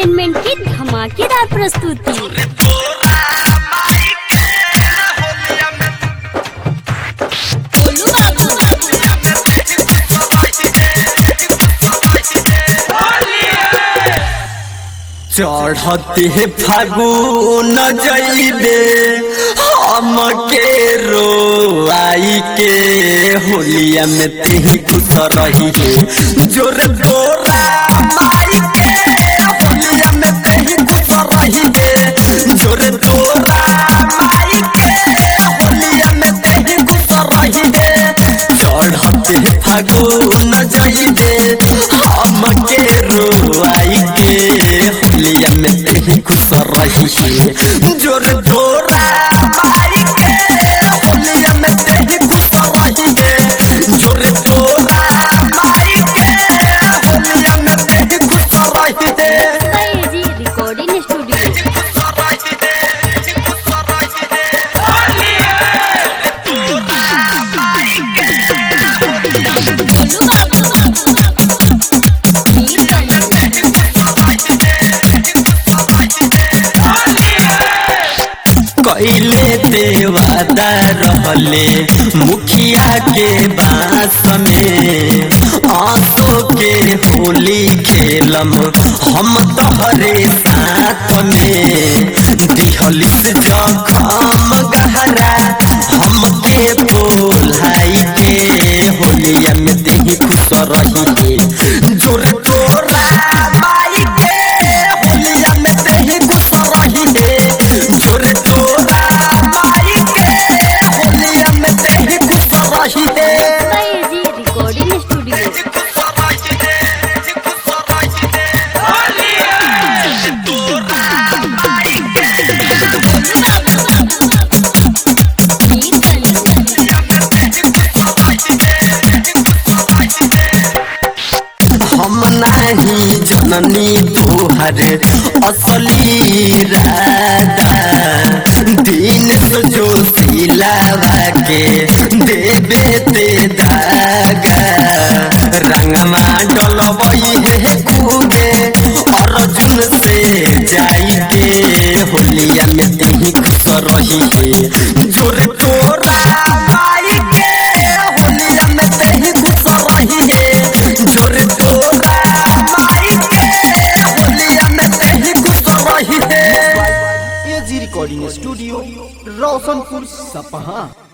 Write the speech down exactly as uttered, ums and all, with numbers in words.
Entertainment की धमाकेदार प्रस्तुति। चढ़ते फागुन जइबे हम के रोआई के होलिया में तेही खुश रही है जोर तोरा माई के होलिया में तेही खुश रही है जोर तोरा माई के होलिया में तेही खुश रही है चढ़ते फागुन जइबे हम के रोआई के होलिया में तेही खुश रही है जोर तोरा माई के होलिया में तेही खुश रही है जोर तोरा माई के होलिया में तेही खुश रही है। AG recording studio. कैले देवादा रहले मुखिया के बास में आंसू के होली खेलम हम तोहरे साथ में दिहलिस जखम गहरा हमके बोलाई के होलिया में तेही खुश रही है जोर तोरा माई के होलिया में तेही खुश रही है जोर तोरा माई के होलिया में तेही खुश रही है। AG recording studio. हम नहीं जननी तोहर असली राधा दिन जो सिलावा के देवे ते दागा रंगवा डलबई है कूदे अर्जुन से जाई के होलिया में तेही खुश रही है जोर तोरा माई के होलिया में तेही खुश रही है जोर तोरा माई के होलिया में तेही खुश रही है। एजी रिकॉर्डिंग स्टूडियो रोशनपुर सपहा।